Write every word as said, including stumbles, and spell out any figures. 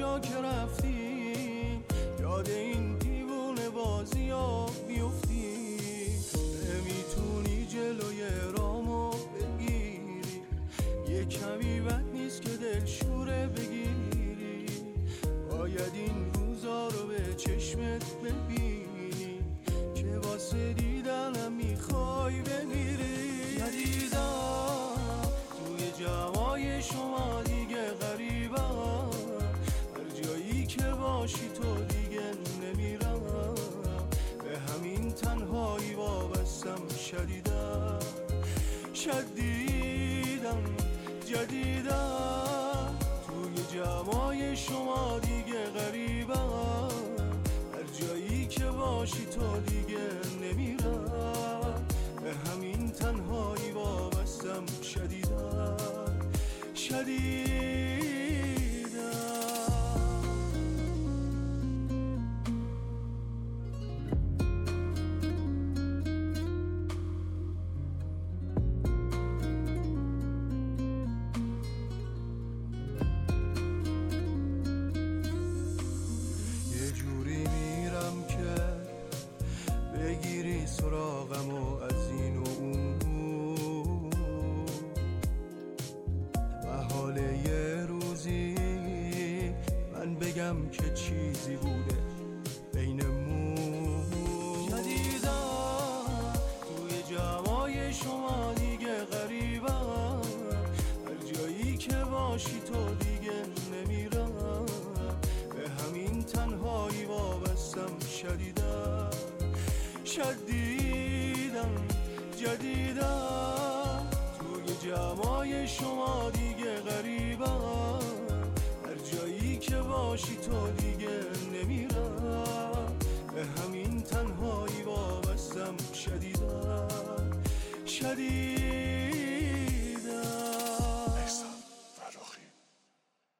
حالا که رفتی یاد این دیوونه بازی ها بیفتی. نمیتونی جلوی رامو بگیری، یه کمی بد نیست که دلشوره بگیری. باید این روزا رو به چشمت ببینی که واسه دیدنم میخوای بمیری. ندیدم توی جوای شما دیگه غریبم، هر جایی که باشی تو دیگه نمیرم. به همین تنهایی وابستم شدیدم شدیدم جدیدم. توی جوای شما دیگه غریبم، هر جایی که باشی تو دیگه نمیرم. به همین تنهایی وابستم شدیدم شدیدم. بگیری سراغم و از این و اون، و حال یه روزی من بگم که چیزی بوده بینمون. ندیدم توی جوای شما دیگه غریبم، هر جایی که باشی تو دیگه نمیرم. به همین تنهایی وابستم شدیدم شدیدم جدیدم. توی جمعای شما دیگه غریبم، هر جایی که باشی تو دیگه نمیرم. به همین